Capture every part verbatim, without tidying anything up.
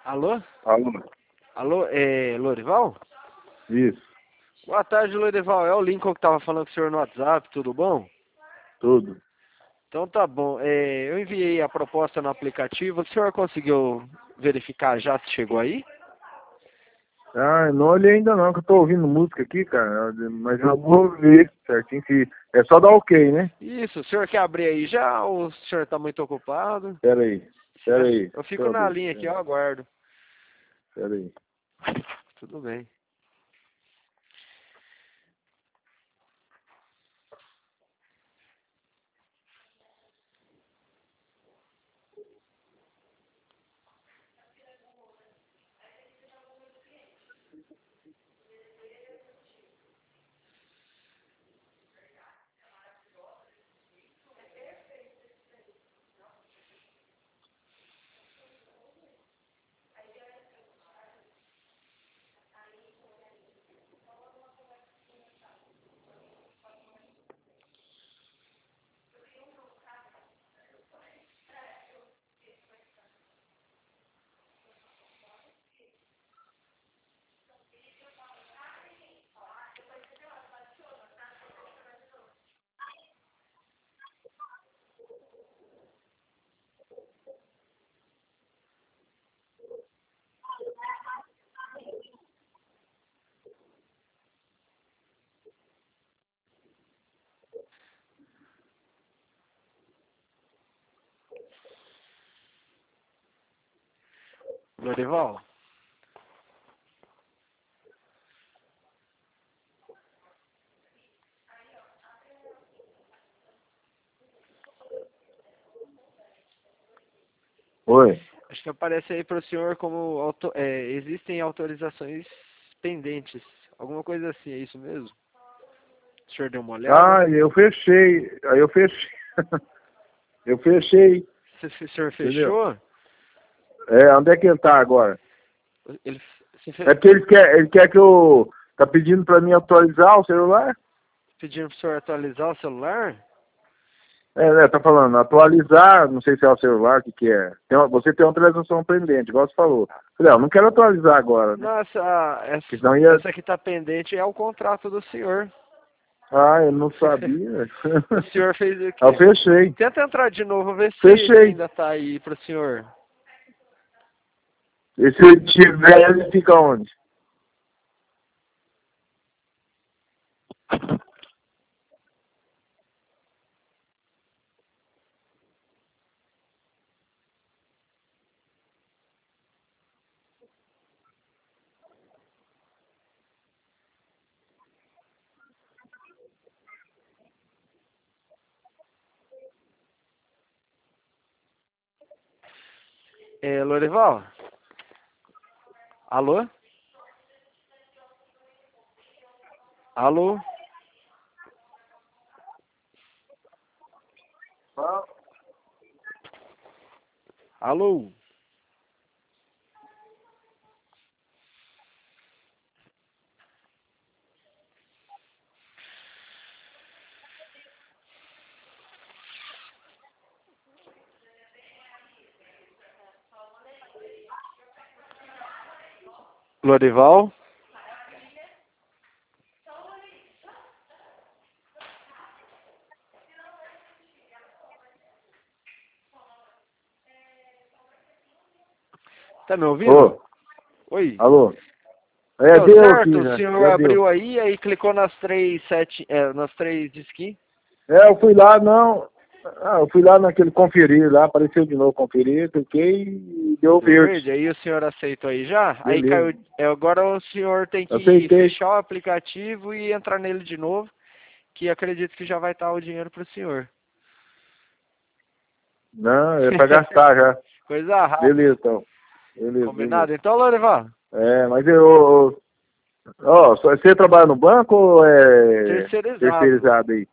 Alô? Alô? Alô, é Lorival? Isso, Boa tarde, Lorival. É o Lincoln que tava falando com o senhor no WhatsApp, tudo bom? tudo. Então tá bom. É, eu enviei a proposta no aplicativo. O senhor conseguiu verificar já se chegou aí? Ah, não olhei ainda não, que eu tô ouvindo música aqui, cara, mas eu vou ver certinho se... É só dar ok, né? Isso, o senhor quer abrir aí já ou o senhor tá muito ocupado? Pera aí, pera Certo? aí, Eu deixa fico eu na abrir. linha aqui, eu aguardo. Pera aí. Tudo bem. Lorival? Oi? Acho que aparece aí para o senhor como auto- é, existem autorizações pendentes. Alguma coisa assim, é isso mesmo? O senhor deu uma olhada? Ah, eu fechei, aí eu fechei, eu fechei, Se se o senhor entendeu? fechou, É, onde é que ele tá agora? ele se É fe... porque ele quer, ele quer que eu... Tá pedindo pra mim atualizar o celular? pedindo para o senhor atualizar o celular? É, né, tá falando, atualizar, não sei se é o celular, o que que é. Tem uma- você tem uma atualização pendente, igual você falou. Falei, ó, não quero atualizar agora, né? Nossa, Porque essa, senão ia... essa que está pendente é o contrato do senhor. Ah, eu não sabia. O senhor fez o Aí eu quê? fechei. Tenta entrar de novo, ver se Fechei. ainda está aí para o senhor. E se ele tiver, ele fica onde? É, Lorival? Alô? Alô? Alô? Lorival? Tá me ouvindo? Ô, Oi? alô? É, Deu deu certo? aqui O já, senhor já deu. abriu aí, aí clicou nas três, sete, é, nas três de esqui? É, eu fui lá, não... Ah, eu fui lá naquele conferir lá, apareceu de novo conferir, cliquei e deu Deu verde. verde? Aí o senhor aceitou aí já? Aí Beleza. caiu. é, Agora o senhor tem que Aceitei. fechar o aplicativo e entrar nele de novo, que acredito que já vai estar o dinheiro pro senhor. Não, é pra gastar já. Coisa rápida. Beleza, então. Beleza, beleza. Combinado? Então, Lorival, É, mas eu... Ó, só- você trabalha no banco ou é terceirizado. terceirizado aí?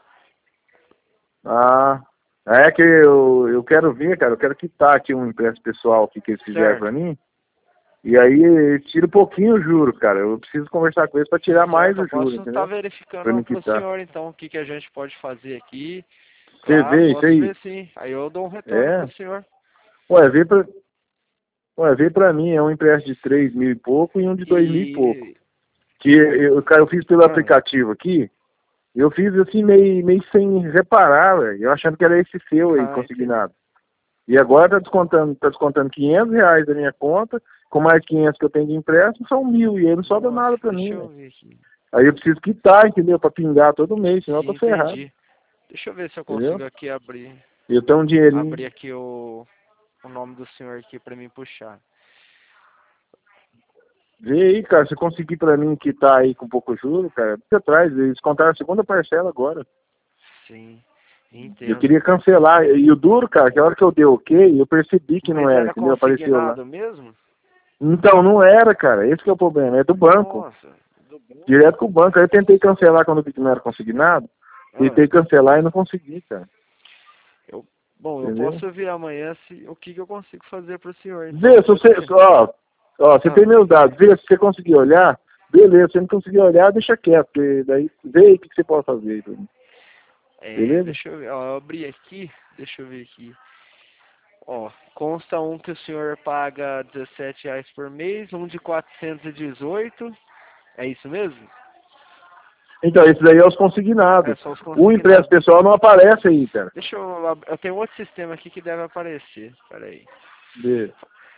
Ah, é que eu, eu quero ver, cara, eu quero quitar aqui um empréstimo pessoal aqui que eles fizeram Certo. pra mim. E aí eles tiram um pouquinho o juro, cara. Eu preciso conversar com eles pra tirar mais Certo, eu o juro, posso estar entendeu? Pra verificando me pro quitar. senhor, então, o que, que a gente pode fazer aqui. Você Claro, vê isso posso aí? ver sim. Aí eu dou um retorno pro É. senhor. Ué, vê pra... Ué, veio pra mim, é um empréstimo de três mil e pouco e um de dois E... mil e pouco. Que eu, cara, eu fiz pelo Ah. aplicativo aqui, eu fiz assim meio, meio sem reparar, velho. Eu achando que era esse seu aí, Ah, consignado. E agora tá descontando, tá descontando quinhentos reais da minha conta, com mais quinhentos que eu tenho de empréstimo, são mil, e aí não sobra Nossa, nada pra deixa mim, eu velho. ver aqui. Aí eu preciso quitar, entendeu? Pra pingar todo mês, senão eu Sim, tô ferrado, entendi. Deixa eu ver se eu entendeu? consigo aqui abrir, Eu tenho um dinheirinho. abrir aqui o, o nome do senhor aqui pra mim puxar. Vê aí, cara, se conseguir pra mim quitar aí com pouco juro, cara, você traz, eles contaram a segunda parcela agora. Sim, Eu entendo. queria cancelar, e o duro, cara, que a hora que eu dei ok, eu percebi que Mas não era, era entendeu? Apareceu lá. consignado mesmo? Então, não era, cara, esse que é o problema, é do banco, Nossa, do banco. direto com o banco. Aí eu tentei cancelar quando vi que não era consignado, Ah, tentei cancelar e não consegui, cara, eu, bom, eu entendeu? posso ver amanhã se, o que, que eu consigo fazer pro senhor. Então, Vê, se você, porque... ó, ó, você Ah. tem meus dados, vê se você conseguir olhar, beleza, se você não conseguir olhar, deixa quieto, porque daí, vê aí o que que você pode fazer aí pra mim. É, Beleza? deixa eu ver, ó, eu abri aqui, deixa eu ver aqui. Ó, consta um que o senhor paga dezessete reais por mês, um de quatrocentos e dezoito, é isso mesmo? Então, esse daí é os É consignados. só os O empréstimo consignados. pessoal não aparece aí, cara. Deixa eu, ab- eu tenho outro sistema aqui que deve aparecer, peraí. Vê.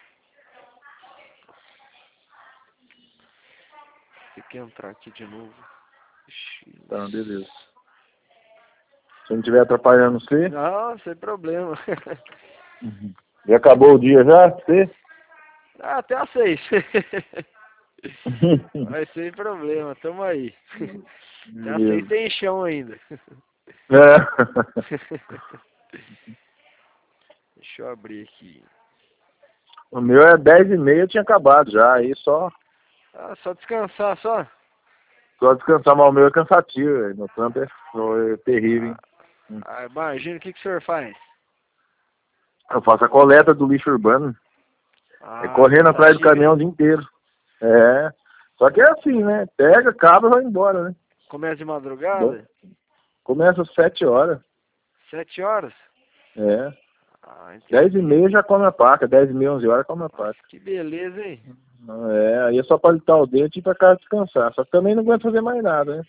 Tem que entrar aqui de novo. Ixi. Tá, beleza. Se não estiver atrapalhando você. Não, sem problema. Já acabou o dia já? Você? Ah, até às seis. Mas sem problema, tamo aí. Até às seis Beleza. tem chão ainda. É. Deixa eu abrir aqui. O meu é dez e meia, eu tinha acabado já. Aí só, Ah, só descansar, só? só descansar, mas o meu é cansativo, velho. Meu trampo é, é terrível, hein? Ah, imagina, o que, que o senhor faz? Eu faço a coleta do lixo urbano. É Ah, correndo atrás do cansativo, caminhão o hein? dia inteiro. É. Só que é assim, né? Pega, acaba e vai embora, né? Começa de Bom, madrugada? começa às sete horas. Sete horas? É. Ah, Dez e entendi. meia já come a paca. Dez e meia, onze horas come a Nossa, paca. que beleza, hein? É, aí é só palitar o dente e ir pra casa descansar. Só que também não aguento fazer mais nada, né?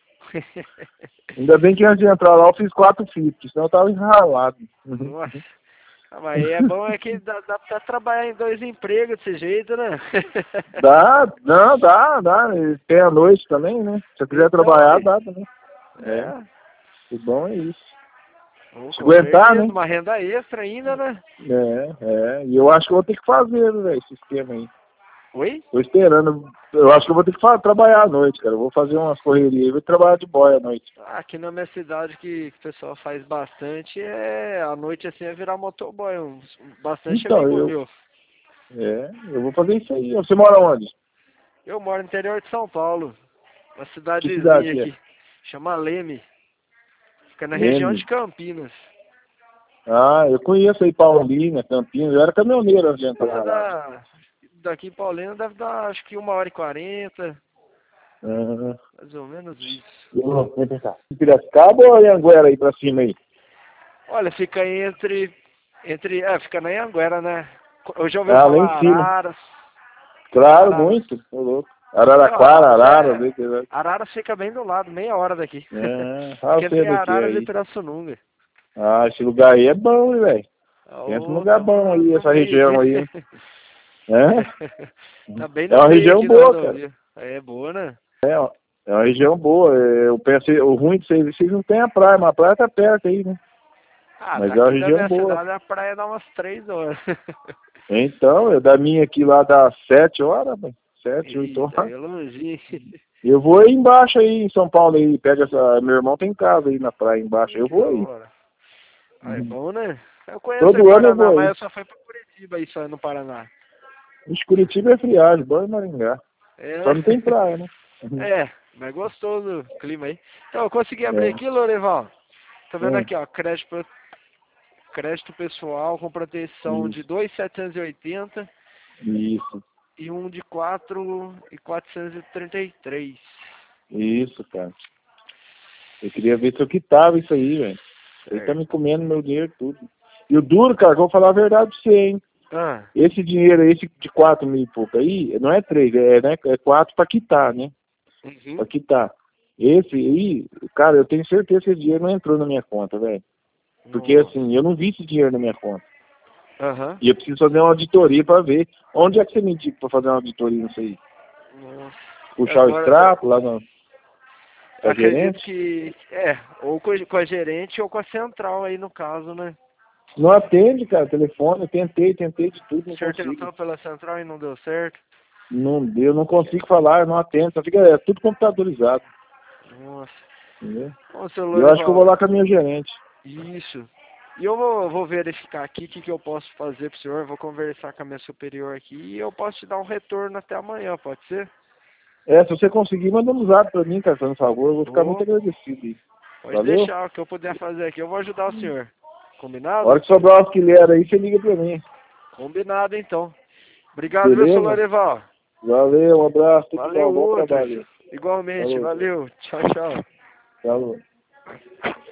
Ainda bem que antes de entrar lá eu fiz quatro fitos, senão eu tava enralado. Nossa. Ah, mas aí é bom é que dá, dá pra trabalhar em dois empregos desse jeito, né? Dá, não, dá, dá. E tem a noite também, né? Se eu quiser Então, trabalhar, aí. dá também. É, É, o bom é isso. oh, Se com aguentar, certeza, né? uma renda extra ainda, né? É, é. E eu acho que eu vou ter que fazer, velho, esse esquema aí. Oi? Tô esperando. Eu acho que eu vou ter que fa- trabalhar à noite, cara. Eu vou fazer umas correrias e vou trabalhar de boia à noite. Aqui na minha cidade que, que o pessoal faz bastante é à noite assim é virar motoboy. Um, bastante Então, amigo eu. meu. É, eu vou fazer isso aí. Você mora onde? Eu moro no interior de São Paulo, uma Que cidade cidadezinha que é? aqui. Chama Leme. Fica na região Leme. de Campinas. Ah, eu conheço aí Paulínia, Campinas. Eu era caminhoneiro antes de Dá, entrar lá. dá- daqui em Paulina deve dar acho que uma hora e quarenta. Ah, Mais ou menos isso. eu- vem pra cá. Piracicaba ou Anhanguera aí pra cima aí? Olha, fica entre. entre é, fica na Anhanguera, né? Eu já ouvi Ah, lá em falar cima. Araras. Claro, Araras. muito. Ô, louco. Não, Araraquara, Araras Arara, é. vê que é. Araras fica bem do lado, meia hora daqui. Ah, ah, Fica eu sei entre do que é Araras e aí. Pirassununga. Ah, esse lugar aí é bom, hein, velho. Pensa num Ô, lugar bom tamo aí, no essa meio. região aí, hein? É? Tá bem É no uma meio região aqui da boa, cara. rodovia. É boa, né? É, ó, é uma região boa. É, eu penso, o ruim de vocês, vocês não tem a praia, mas a praia tá perto aí, né? Ah, Mas é uma daqui da região minha boa. cidade a praia dá umas três horas. Então, eu da minha aqui lá dá sete horas, velho. Sete, oito Eita, horas. é longe. Eu vou aí embaixo aí em São Paulo aí, pega essa. Meu irmão tem casa aí na praia embaixo. Eu Que da vou aí. hora. Ah, é Uhum. bom, né? Eu conheço o Todo ano eu Paraná, vou mas aí. eu só fui pra Curitiba aí, só no Paraná. Ixi, Curitiba é friagem, bom em Maringá. É, Só né? não tem praia, né? Uhum. É, mas gostoso o clima aí. Então, eu consegui abrir É. aqui, Loreval. Tô vendo Hum, aqui, ó, crédito, pro- crédito pessoal com proteção de isso, dois mil setecentos e oitenta isso, e um de quatro mil quatrocentos e trinta e três. isso, cara. Eu queria ver se eu quitava isso aí, velho. Ele tá me Certo. comendo meu dinheiro tudo. E o duro, cara, que eu vou falar a verdade pra você, hein? Ah. Esse dinheiro, esse de quatro mil e pouco aí, não é três, é, né, é quatro para quitar, né? Uhum. Para quitar. Esse aí, cara, eu tenho certeza que esse dinheiro não entrou na minha conta, velho. Porque Nossa. assim, eu não vi esse dinheiro na minha conta. Aham. E eu preciso fazer uma auditoria para ver. Onde é que você me indica para fazer uma auditoria nisso aí? Nossa. Puxar o Agora, extrato lá no eu a acredito gerente? que é, ou com a com a gerente ou com a central aí no caso, né? Não atende, cara, telefone. Eu tentei, tentei de tudo, O não senhor consigo. tentou pela central e não deu certo? Não deu, não consigo falar, não atendo. Só fica, é tudo computadorizado. Nossa. Entendeu? Ô, seu E eu acho que eu vou Lorival, lá com a minha gerente. isso. E eu vou, vou verificar aqui o que, que eu posso fazer pro senhor. Vou conversar com a minha superior aqui e eu posso te dar um retorno até amanhã, pode ser? É, se você conseguir, manda um zap pra mim, cara, por favor. Eu vou ficar muito Ô, agradecido aí. pode Valeu? deixar, o que eu puder fazer aqui, eu vou ajudar o senhor. A hora Combinado? que sobrar umas quileiras aí, você liga pra mim. Combinado, então. Obrigado, meu seu Beleza? Lorival. Valeu, um abraço, tudo de Valeu, bom, bom outros. trabalho. Igualmente, Falou, valeu. Tchau, tchau. falou.